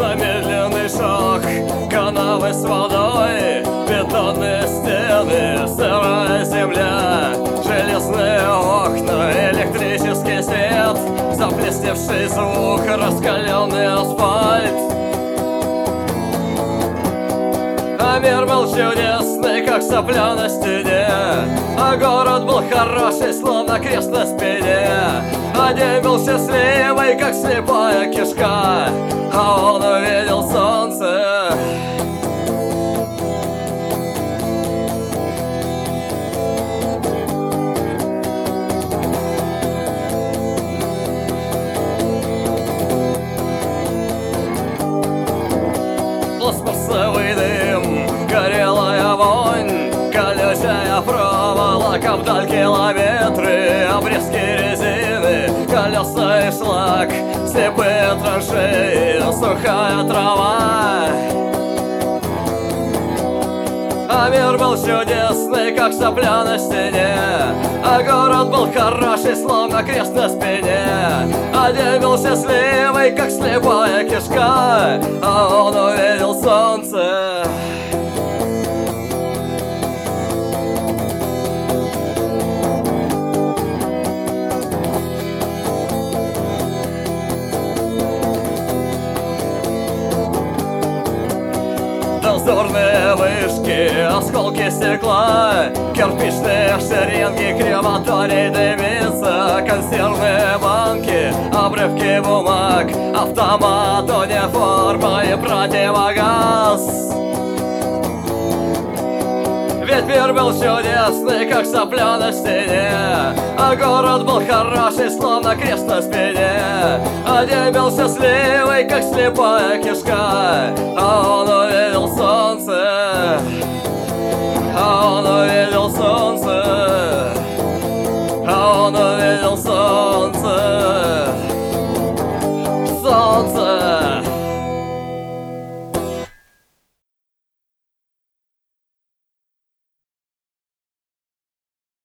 Замедленный шаг, канавы с водой, бетонные стены, сырая земля, железные окна, электрический свет, заплесневший звук, раскаленный асфальт. А мир был чудесный, как сопля на стене, а город был хороший, словно крест на спине. А день был счастливый, как слепая кишка, а он увидел солнце. Пластмассовый дым, горелая вонь, колючая проволока, вдаль километры, обрезки резины, колеса и шлак, слепые траншеи, сухая трава. А мир был чудесный, как сопля на стене, а город был хороший, словно крест на спине. А день был счастливый, как слепая кишка, а он увидел солнце. Дозорные вышки, осколки стекла, кирпичные шеренги, крематорий дымится, консервные банки, обрывки бумаг, автомат, униформа и противогаз. Ведь мир был чудесный, как сопля на стене, а город был хороший, словно крест на спине. А день был счастливый, как слепая кишка, а он увидел солнце. А он увидел солнце. А он увидел солнце. Солнце.